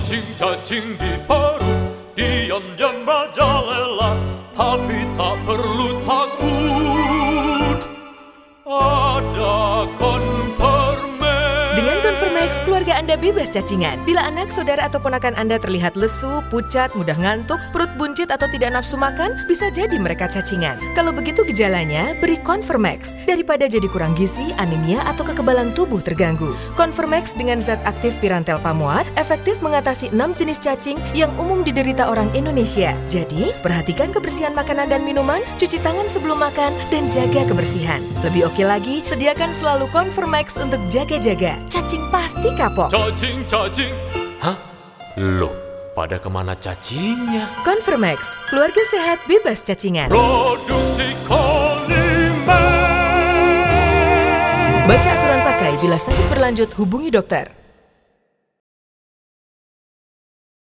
Cacing-cacing di perut, diam-diam merajalela, tapi tak perlu takut, ada Confermex. Dengan Confermex, keluarga Anda bebas cacingan. Bila anak, saudara, atau ponakan Anda terlihat lesu, pucat, mudah ngantuk, perut buncit, atau tidak nafsu makan, bisa jadi mereka cacingan. Kalau begitu gejalanya, beri Confermex. Daripada jadi kurang gizi, anemia, atau kekebalan tubuh terganggu. Confermex dengan zat aktif pirantel pamuat, efektif mengatasi 6 jenis cacing yang umum diderita orang Indonesia. Jadi, perhatikan kebersihan makanan dan minuman, cuci tangan sebelum makan, dan jaga kebersihan. Lebih oke lagi, sediakan selalu Confermex untuk jaga-jaga. Cacing pasti kapok. Cacing-cacing. Hah? Loh, pada kemana cacingnya? Confermex, keluarga sehat bebas cacingan. Produksi Kolimex. Baca aturan pakai, bila sakit berlanjut hubungi dokter.